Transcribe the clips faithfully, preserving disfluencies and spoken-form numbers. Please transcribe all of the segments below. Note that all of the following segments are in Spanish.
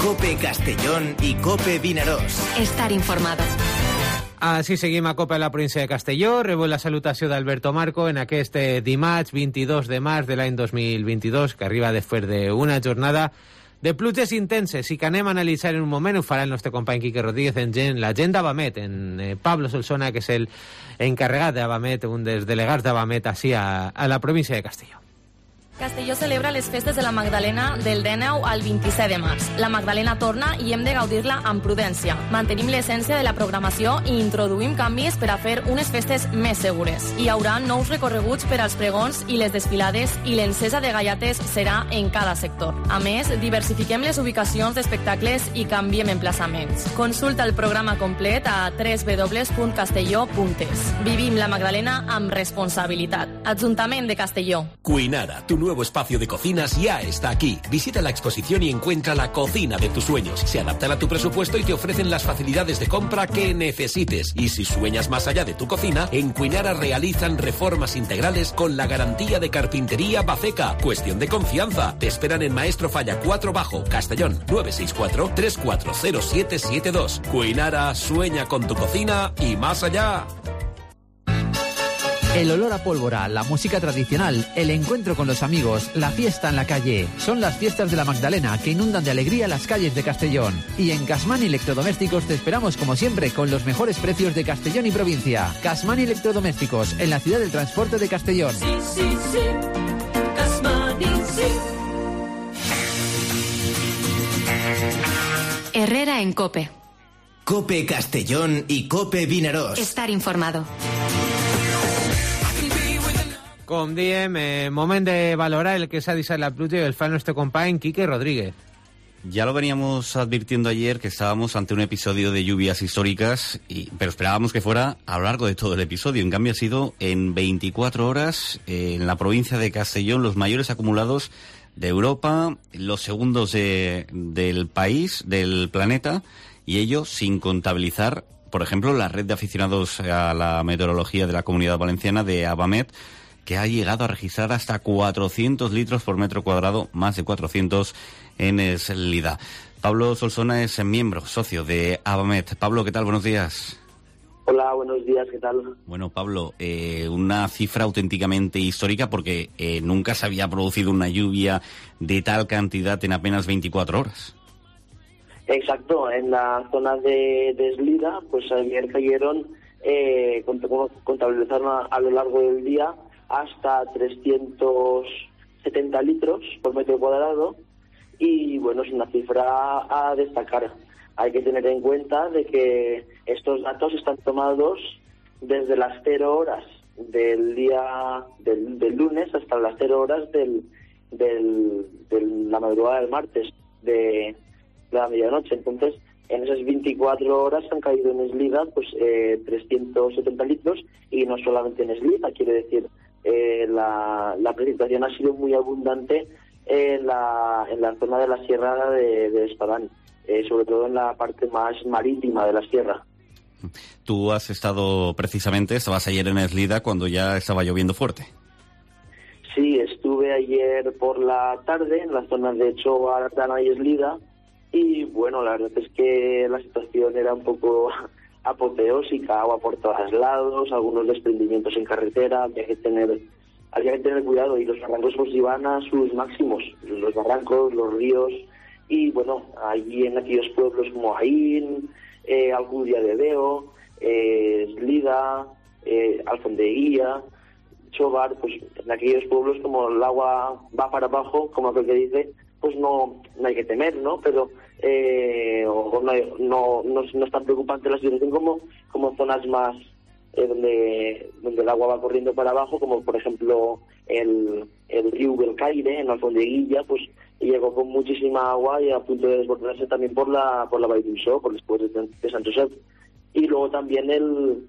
COPE Castellón y COPE Vinaròs. Estar informado. Així seguim a COPE a la província de Castelló. Rebo la salutació d'Alberto Marco en aquest dimarts vint-i-dos de març de l'any dos mil vint-i-dos, que arriba després d'una jornada de pluges intenses i que anem a analitzar en un moment. Ho farà el nostre company Quique Rodríguez en l'agenda Avamet, en eh, Pablo Solsona, que és el encarregat d'Avamet, un dels delegats d'Avamet així a, a la província de Castelló. Castelló celebra les festes de la Magdalena del dinou al vint-i-set de març. La Magdalena torna i hem de gaudir-la amb prudència. Mantenim l'essència de la programació i introduïm canvis per a fer unes festes més segures. Hi haurà nous recorreguts per als pregons i les desfilades i l'encesa de gallates serà en cada sector. A més, diversifiquem les ubicacions d'espectacles i canviem emplaçaments. Consulta el programa complet a w w w punt castelló punt es. Vivim la Magdalena amb responsabilitat. Ajuntament de Castelló. Cuinara, tu nuevo espacio de cocinas ya está aquí. Visita la exposición y encuentra la cocina de tus sueños. Se adaptan a tu presupuesto y te ofrecen las facilidades de compra que necesites. Y si sueñas más allá de tu cocina, en Cuinara realizan reformas integrales con la garantía de Carpintería Baceca. Cuestión de confianza. Te esperan en Maestro Falla cuatro Bajo, Castellón, nueve seis cuatro, tres cuatro cero siete siete dos. Cuinara, sueña con tu cocina y más allá. El olor a pólvora, la música tradicional, el encuentro con los amigos, la fiesta en la calle. Son las fiestas de la Magdalena que inundan de alegría las calles de Castellón. Y en Casmani Electrodomésticos te esperamos como siempre con los mejores precios de Castellón y provincia. Casmani Electrodomésticos, en la ciudad del transporte de Castellón. Sí, sí, sí. Casmani, sí. Herrera en COPE. COPE Castellón y COPE Vinaròs. Estar informado. Com diem, eh, moment de valorar el que s'ha deixat la pluja i el fa nuestro company Quique Rodríguez. Ya lo veníamos advirtiendo ayer que estábamos ante un episodio de lluvias históricas, y, pero esperábamos que fuera a lo largo de todo el episodio. En cambio ha sido en veinticuatro horas eh, en la provincia de Castellón los mayores acumulados de Europa, los segundos de, del país, del planeta, y ello sin contabilizar, por ejemplo, la red de aficionados a la meteorología de la Comunidad Valenciana de Avamet, que ha llegado a registrar hasta cuatrocientos litros por metro cuadrado, más de cuatrocientos en Eslida. Pablo Solsona es miembro, socio de Avamet. Pablo, ¿qué tal? Buenos días. Hola, buenos días, ¿qué tal? Bueno, Pablo, eh, una cifra auténticamente histórica porque eh, nunca se había producido una lluvia de tal cantidad en apenas veinticuatro horas. Exacto, en la zona de, de Eslida, pues ayer cayeron, eh, contabilizaron a, a lo largo del día hasta trescientos setenta litros por metro cuadrado, y bueno, es una cifra a destacar. Hay que tener en cuenta de que estos datos están tomados desde las cero horas del día del, del lunes hasta las cero horas del, del, de la madrugada del martes de, de la medianoche. Entonces, en esas veinticuatro horas han caído en Eslida pues eh, trescientos setenta litros, y no solamente en Eslida, quiere decir Eh, la, la precipitación ha sido muy abundante en la, en la zona de la sierra de, de Espadán, eh, sobre todo en la parte más marítima de la sierra. Tú has estado precisamente, estabas ayer en Eslida cuando ya estaba lloviendo fuerte. Sí, estuve ayer por la tarde en las zonas de Chobar, Artana y Eslida, y bueno, la verdad es que la situación era un poco apoteósica, agua por todos lados, algunos desprendimientos en carretera. Había que tener, había que tener cuidado, y los barrancos pues iban a sus máximos, los barrancos, los ríos, y bueno, allí en aquellos pueblos como Aín, eh, Alcudia de Deo, eh, Eslida, eh, Alfondeguía, Chobar, pues en aquellos pueblos como el agua va para abajo, como aquel que dice, pues no, no hay que temer, ¿no? Pero eh, o no, no, no, no es tan preocupante la situación como, como zonas más eh, donde, donde el agua va corriendo para abajo, como por ejemplo el, el río Belcaire, en Alfondeguilla, pues llegó con muchísima agua y a punto de desbordarse también por la por la Vall d'Uixó, por después de, de Sant Josep. Y luego también el,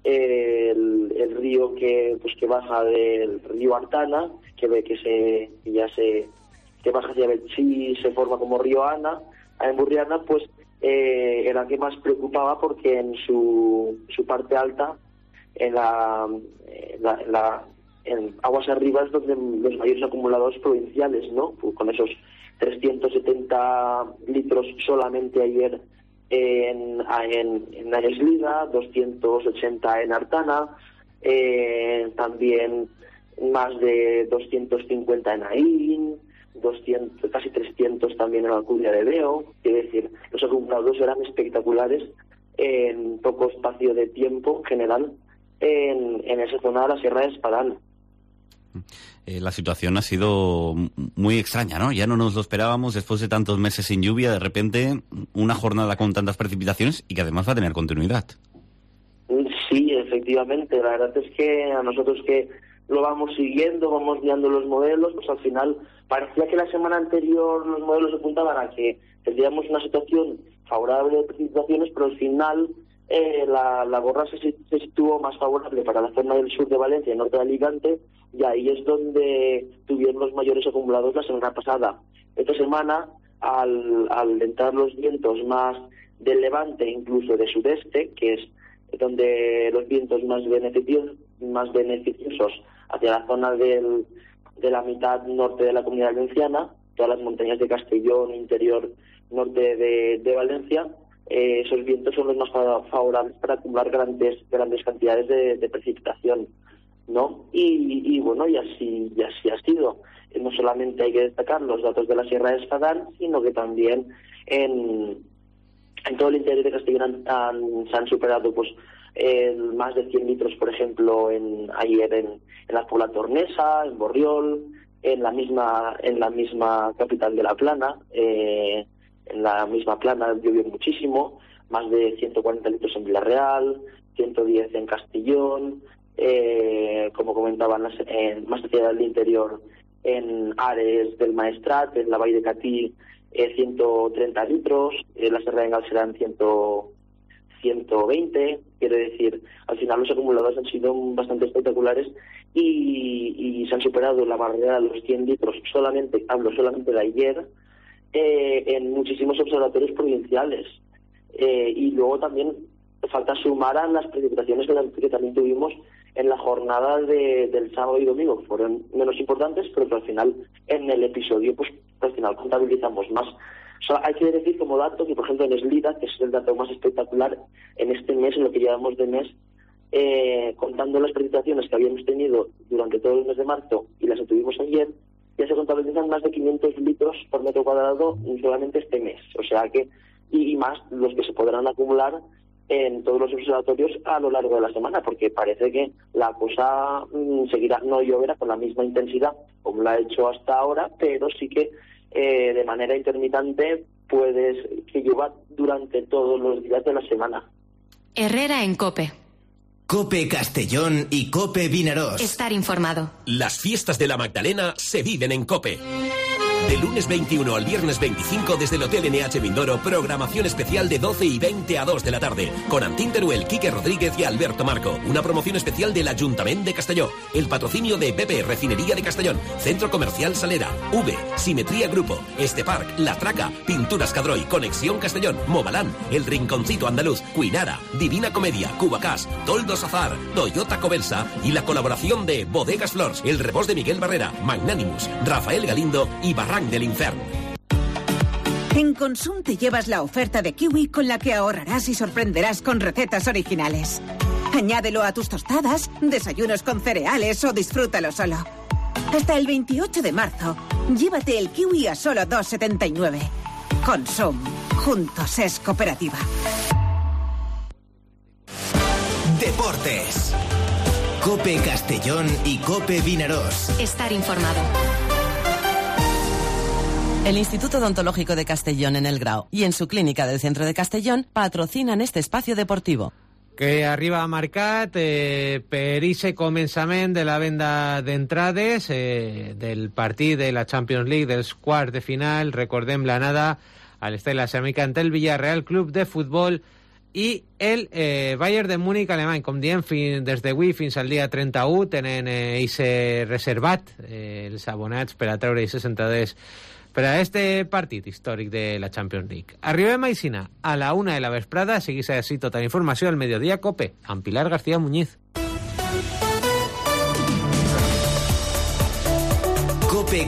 el, el río que pues que baja del río Artana, que ve que se que ya se que baja hacia Betxí y se forma como río Ana, en Burriana, pues eh, era el que más preocupaba, porque en su, su parte alta, en la, en la, en la en aguas arriba, es donde los mayores acumulados provinciales, ¿no? Pues con esos trescientos setenta litros solamente ayer en, en, en Ayeslida, doscientos ochenta en Artana, eh, también más de doscientos cincuenta en Aín, doscientos, casi trescientos también en Alcudia de Veo. Es decir, los acumulados eran espectaculares en poco espacio de tiempo en general en, en esa zona de la Sierra de Espadán. Eh, la situación ha sido muy extraña, ¿no? Ya no nos lo esperábamos después de tantos meses sin lluvia, de repente una jornada con tantas precipitaciones y que además va a tener continuidad. Sí, efectivamente. La verdad es que a nosotros que lo vamos siguiendo, vamos viendo los modelos, pues al final parecía que la semana anterior los modelos apuntaban a que tendríamos una situación favorable de precipitaciones, pero al final eh, la, la borra se, se situó más favorable para la zona del sur de Valencia y norte de Alicante, y ahí es donde tuvieron los mayores acumulados la semana pasada. Esta semana, al, al entrar los vientos más del levante, incluso de sudeste, que es donde los vientos más beneficiosos, más beneficiosos hacia la zona del, de la mitad norte de la Comunidad Valenciana, todas las montañas de Castellón, interior norte de, de Valencia, eh, esos vientos son los más favorables para acumular grandes grandes cantidades de, de precipitación, ¿no? Y, y bueno, y así, y así ha sido. No solamente hay que destacar los datos de la Sierra de Espadán, sino que también en, en todo el interior de Castellón han, han, se han superado pues eh, más de cien litros, por ejemplo, en ayer en, en la Puebla Tornesa, en Borriol, en la misma en la misma capital de La Plana, eh, en la misma Plana llovió muchísimo, más de ciento cuarenta litros en Villarreal, ciento diez en Castellón, eh, como comentaban, en, más hacia el interior, en Ares del Maestrat, en la Valle de Catí, eh, ciento treinta litros, en la Serra de Engal serán ciento veinte, quiero decir, al final los acumulados han sido bastante espectaculares y, y se han superado la barrera de los cien litros, solamente, hablo solamente de ayer, eh, en muchísimos observatorios provinciales. Eh, y luego también falta sumar a las precipitaciones que, que también tuvimos en la jornada de, del sábado y domingo, que fueron menos importantes, pero que al final en el episodio pues al final contabilizamos más. O sea, hay que decir como dato que, por ejemplo, en Eslida, que es el dato más espectacular en este mes, en lo que llevamos de mes, eh, contando las precipitaciones que habíamos tenido durante todo el mes de marzo y las que tuvimos ayer, ya se contabilizan más de quinientos litros por metro cuadrado solamente este mes. O sea que, y, y más los que se podrán acumular en todos los observatorios a lo largo de la semana, porque parece que la cosa mmm, seguirá, no lloverá con la misma intensidad como la ha hecho hasta ahora, pero sí que eh, de manera intermitente puedes que llueva durante todos los días de la semana. Herrera en COPE. COPE Castellón y COPE Vinarós. Estar informado. Las fiestas de la Magdalena se viven en COPE. De lunes veintiuno al viernes veinticinco desde el Hotel N H Mindoro, programación especial de doce y veinte a dos de la tarde, con Antín Teruel, Quique Rodríguez y Alberto Marco. Una promoción especial del Ayuntamiento de Castelló, el patrocinio de Pepe, Refinería de Castellón, Centro Comercial Salera, V, Simetría Grupo, Estepark, La Traca, Pinturas Cadroy, Conexión Castellón, Movalán, El Rinconcito Andaluz, Cuinara, Divina Comedia, Cubacás, Toldos Azar, Toyota Covelsa y la colaboración de Bodegas Flors, El Rebós de Miguel Barrera, Magnánimos, Rafael Galindo y Barranc del Infierno. En Consum te llevas la oferta de Kiwi con la que ahorrarás y sorprenderás con recetas originales. Añádelo a tus tostadas, desayunos con cereales o disfrútalo solo. Hasta el veintiocho de marzo, llévate el Kiwi a solo dos setenta y nueve. Consum. Juntos es cooperativa. Deportes. COPE Castellón y COPE Vinarós. Estar informado. El Instituto Odontológico de Castellón en El Grau y en su clínica del centro de Castellón patrocinan este espacio deportivo. Que arriba ha marcat eh, per ixe començament de la venda d'entrades eh, del partit de la Champions League dels quarts de final. Recordem l'anada a l'Estela Ceràmica entre el Villarreal Club de Futbol i el eh, Bayern de Múnich alemany. Com diem, fins, des d'avui fins al dia trenta-u tenen eh, ixe reservat eh, els abonats per a treure ixes entrades per a este partit històric de la Champions League. Arribem a Isina a la una de la vesprada. Seguís així tota la informació al Mediodía COPE amb Pilar García Muñiz. COPE Castellón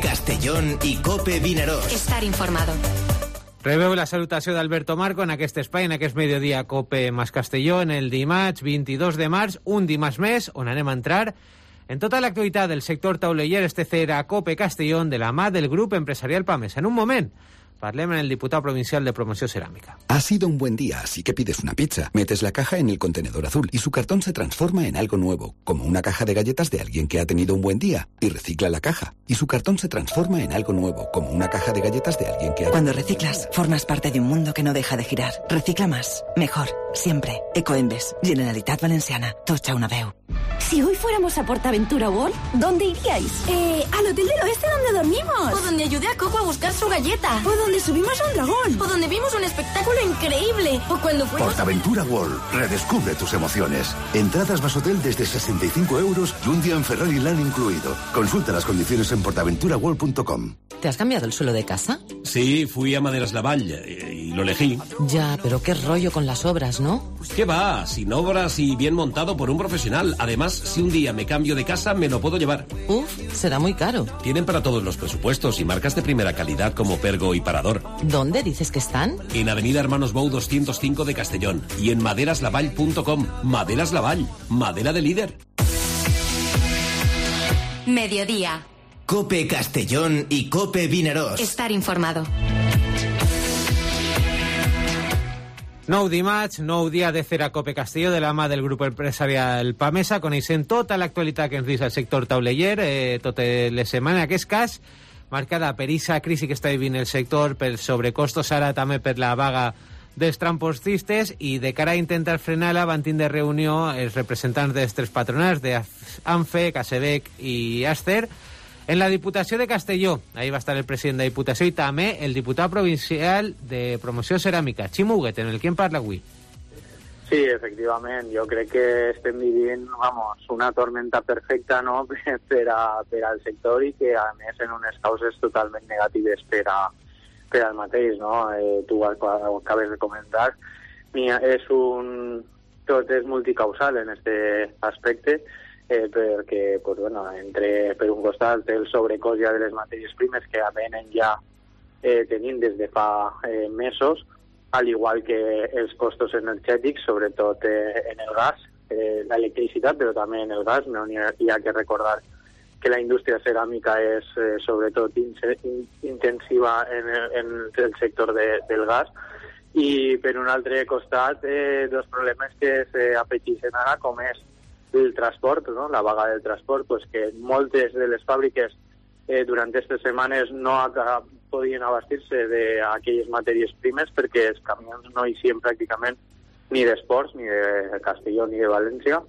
Castellón i Cope Vinaròs. Estar informado. Rebeu la salutació d'Alberto Marco en aquest espai, en aquest mediodía Cope más Castelló, en el dimarts vint-i-dos de març, un dimarts més, on anem a entrar en tota l'actualitat del sector tauleller. Este serà Cope Castellón de la mà del grup empresarial Pamesa. En un moment parlem en el diputado provincial de Promoción Cerámica. Ha sido un buen día, así que pides una pizza. Metes la caja en el contenedor azul y su cartón se transforma en algo nuevo, como una caja de galletas de alguien que ha tenido un buen día. Y recicla la caja. Y su cartón se transforma en algo nuevo, como una caja de galletas de alguien que ha... Cuando reciclas, formas parte de un mundo que no deja de girar. Recicla más, mejor, siempre. Ecoembes, Generalitat Valenciana. Tocha una veu. Si hoy fuéramos a PortAventura World, ¿dónde iríais? Eh, al Hotel del Oeste donde dormimos. O donde ayudé a Coco a buscar su galleta. O donde subimos a un dragón. O donde vimos un espectáculo increíble. O cuando fuimos... PortAventura World. Redescubre tus emociones. Entradas más hotel desde sesenta y cinco euros y un día en Ferrari Land incluido. Consulta las condiciones en portaventura world punto com. ¿Te has cambiado el suelo de casa? Sí, fui a Maderas Lavall y, y lo elegí. Ya, pero qué rollo con las obras, ¿no? ¿Qué va? Sin obras y bien montado por un profesional. Además, si un día me cambio de casa, me lo puedo llevar. Uf, será muy caro. Tienen para todos los presupuestos y marcas de primera calidad como Pergo y Parador. ¿Dónde dices que están? En Avenida Hermanos Bou doscientos cinco de Castellón y en maderas lavall punto com. Maderas Lavall, madera de líder. Mediodía. Cope Castellón y Cope Vinaròs. Estar informado. Nou dimarts, nou dia de fer a Cope Castelló de la mà del grup empresarial Pamesa. Coneixem tota l'actualitat que ens diu el sector tauleller, eh, totes les setmanes. En aquest cas, marcada per aquesta crisi que està vivint el sector, per sobrecostos, ara també per la vaga dels transportistes, i de cara a intentar frenar-la van tindre reunió els representants dels tres patronats, d'ANFE, Casebec i Aster, en la Diputació de Castelló. Ahí va estar el president de la Diputació i també el diputat provincial de Promoció Ceràmica, Ximo Huguet, en el que en parla avui. Sí, efectivament. Jo crec que estem vivint, vamos, una tormenta perfecta, no?, per, a, per al sector, i que, a més, en unes causes totalment negatives per, a, per al mateix, no? Eh, tu ho acabes de comentar. Mira, és un... Tot és multicausal en aquest aspecte, Eh, perquè pues, bueno, entre, per un costat el sobrecost ja de les matèries primes que venen ja eh, tenint des de fa eh, mesos, al igual que els costos energètics, sobretot eh, en el gas, eh, l'electricitat, però també en el gas. No hi ha, hi ha que recordar que la indústria ceràmica és eh, sobretot in, in, intensiva en el, en el sector de, del gas, i per un altre costat eh, dos problemes que s'afegeixen ara, com és el transport, no? La vaga del transport, pues que moltes de les fàbriques eh, durant aquestes setmanes no podien abastir-se d'aquelles matèries primes perquè els camions no hi eixien pràcticament ni d'esports, ni de Castelló, ni de València.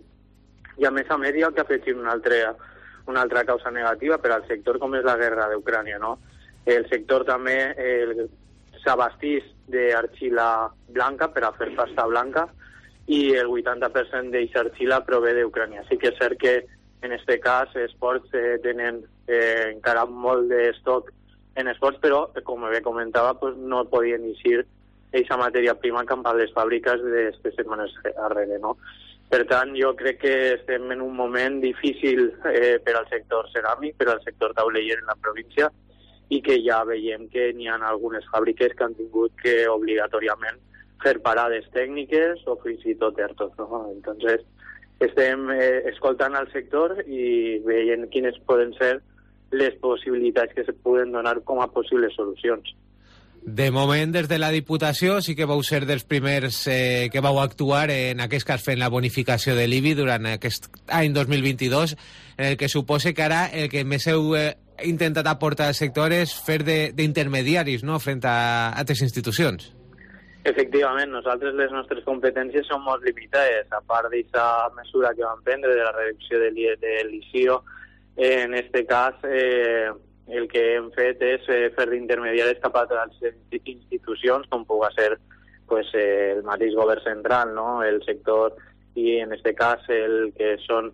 I a més a més hi ha que afegir una altra, una altra causa negativa per al sector, com és la guerra d'Ucrània, no? El sector també eh, s'abastís d'argila blanca per a fer pasta blanca, i el vuitanta per cent d'aquesta argila prové d'Ucrània. Sí que és cert que en aquest cas esports eh, tenen eh, encara molt d'estoc en esports, però, com bé comentava, pues, no podien eixir aquesta matèria prima cap a les fàbriques d'aquestes setmanes darrere, no? Per tant, jo crec que estem en un moment difícil eh, per al sector ceràmic, per al sector tauleller en la província, i que ja veiem que n'hi ha algunes fàbriques que han tingut que obligatòriament fer parades tècniques o fins i tot ertos, no? Entonces, estem eh, escoltant al sector i veient quines poden ser les possibilitats que se poden donar com a possibles solucions. De moment, des de la Diputació, sí que vau ser dels primers eh, que vau actuar en aquest cas fent la bonificació de l'I B I durant aquest any dos mil vint-i-dos, en el que suposa que ara el que més heu eh, intentat aportar al sector és fer d'intermediaris, no?, front a altres institucions. Efectivament, nosaltres les nostres competències són molt limitades. A part d'aquesta mesura que vam prendre de la reducció de l'I C I O, eh, en aquest cas eh, el que hem fet és eh, fer d'intermediaris cap a altres institucions, com pugui ser pues, eh, el mateix govern central, no? El sector, i en aquest cas el que són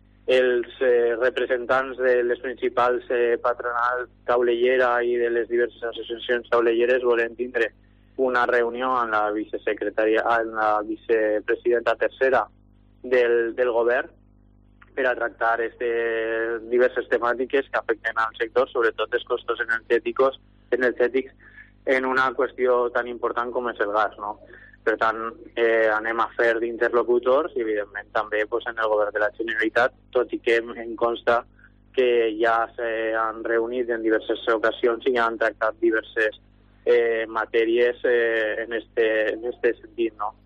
els eh, representants de les principals eh, patronals taulellera i de les diverses associacions taulelleres volen tindre una reunió amb la vicesecretària, amb la vicepresidenta tercera del, del govern per a tractar este, diverses temàtiques que afecten al sector, sobretot els costos energètics, energètics en una qüestió tan important com és el gas, no? Per tant, eh, anem a fer d'interlocutors i, evidentment, també pues, en el govern de la Generalitat, tot i que em consta que ja s'han reunit en diverses ocasions i ja han tractat diverses eh, matèries eh, en, este, en este sentit, no?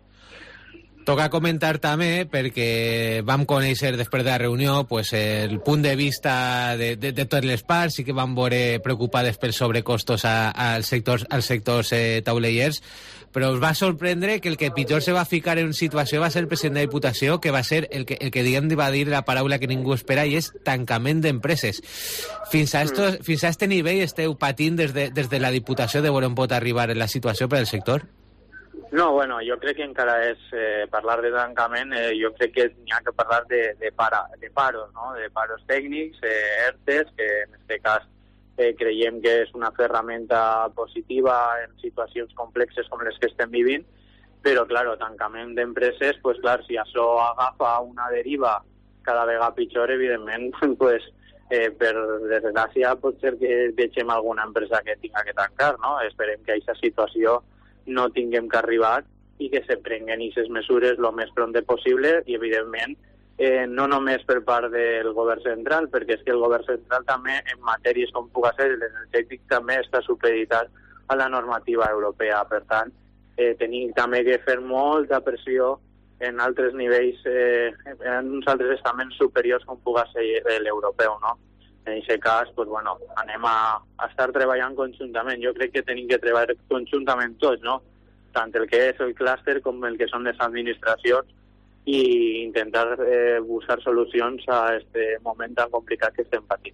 Toca comentar també, perquè vam conèixer després de la reunió pues, el punt de vista de, de, de totes les parts, i que van veure preocupades pels sobrecostos als sectors, als sectors eh, taulellers, però us va sorprendre que el que pitjor se va ficar en una situació va ser el president de la Diputació, que va ser el que, el que diguem va dir la paraula que ningú espera, i és tancament d'empreses. Fins a, esto, mm. fins a este nivell esteu patint des de, des de la Diputació de veure on pot arribar la situació per al sector? No, bueno, jo crec que encara és eh, parlar de tancament, eh, jo crec que n'hi ha que parlar de, de, para, de paros, no? De paros tècnics, eh, ERTEs, que en aquest cas eh, creiem que és una ferramenta positiva en situacions complexes com les que estem vivint, però, clar, tancament d'empreses, pues, clar, si això agafa una deriva cada vegada pitjor, evidentment, pues, eh, per desgràcia pot ser que deixem alguna empresa que tinga que tancar, no? Esperem que aquesta situació no tinguem que arribar i que se prenguen aquestes mesures el més prompte possible i, evidentment, eh, no només per part del govern central, perquè és que el govern central també, en matèries com puga ser l'energètic, també està supeditat a la normativa europea. Per tant, eh, tenim també que fer molta pressió en altres nivells, eh, en uns altres estaments superiors com puga ser l'europeu, no? En aquest cas, pues, bueno, anem a, a estar treballant conjuntament. Jo crec que tenim que treballar conjuntament tots, no? Tant el que és el clúster com el que són les administracions, i intentar eh, buscar solucions a este moment tan complicat que estem patint.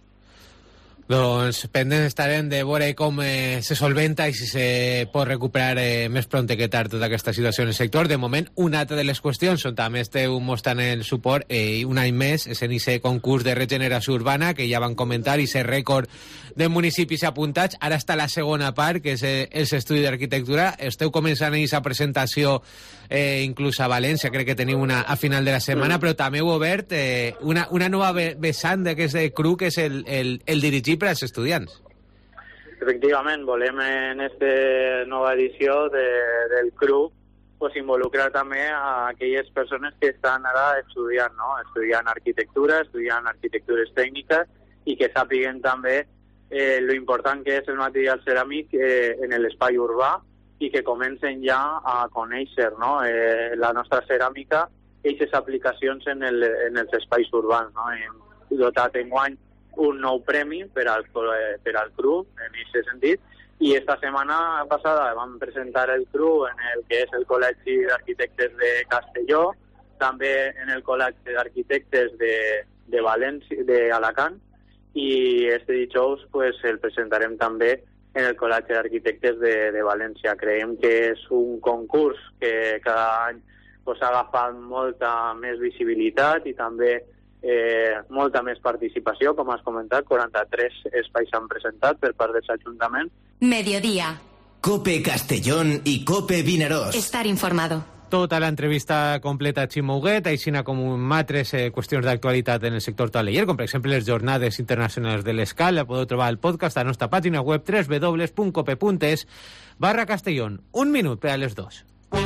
Doncs pendents estarem de veure com eh, se solventa i si se pot recuperar eh, més prompte que tard tota aquesta situació en el sector. De moment, una altra de les qüestions on també esteu mostrant el suport eh, un any més és en aquest concurs de regeneració urbana que ja van comentar, i aquest rècord de municipis apuntats. Ara està la segona part, que és eh, els estudis d'arquitectura. Esteu començant aquesta presentació eh, inclús a València, crec que teniu una a final de la setmana, però també heu obert eh, una, una nova vessant d'aquest cru, que és el, el, el dirigir per als estudiants. Efectivament, volem en aquesta nova edició de, del C R U pues, involucrar també a aquelles persones que estan ara estudiant, no? Estudiant arquitectura, estudiant arquitectures tècniques, i que sàpiguen també eh, lo important que és el material ceràmic eh, en l'espai urbà, i que comencen ja a conèixer, no? eh, la nostra ceràmica i aquestes aplicacions en, el, en els espais urbans, no? Hem dotat enguany un nou premi per al, per al C R U, en aquest sentit, i esta setmana passada vam presentar el C R U en el que és el Col·legi d'Arquitectes de Castelló, també en el Col·legi d'Arquitectes de, de València, d'Alacant, i este dijous pues, el presentarem també en el Col·legi d'Arquitectes de, de València. Creiem que és un concurs que cada any pues, ha agafat molta més visibilitat i també Eh, molta més participació, com has comentat, quaranta-tres espais s'han presentat per part dels ajuntaments. Mediodía. COPE Castellón i COPE Vinaròs. Estar informado. Tota l'entrevista completa a Ximo Huguet, així com altres eh, qüestions d'actualitat en el sector taulell, com per exemple les jornades internacionals de l'Escal. La podeu trobar al podcast a la nostra pàgina web w w w punt cope punt es barra Castellón. Un minut per a les dos.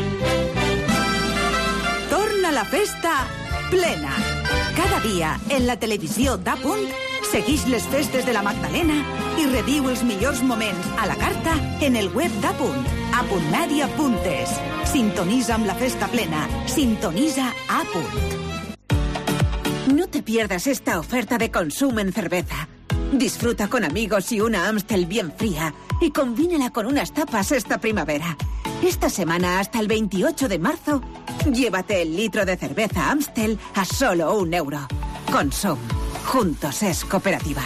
Torna la festa plena. Cada dia, en la televisió d'A Punt, seguix les festes de la Magdalena i reviu els millors moments a la carta en el web d'A Punt, a punt media punt es. Sintonitza amb la festa plena. Sintonitza A Punt. No te pierdas esta oferta de consumo en cerveza. Disfruta con amigos y una Amstel bien fría y combínala con unas tapas esta primavera. Esta semana hasta el veintiocho de marzo, llévate el litro de cerveza Amstel a solo un euro. Consum. Juntos es cooperativa.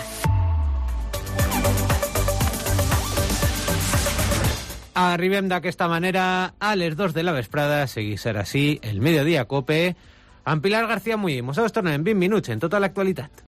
Arribem d'aquesta manera a les dos de la vesprada. Seguís ara sí el Mediodía Cope amb Pilar García Muñiz. Nosaltres tornem en vint minuts en tota l'actualitat.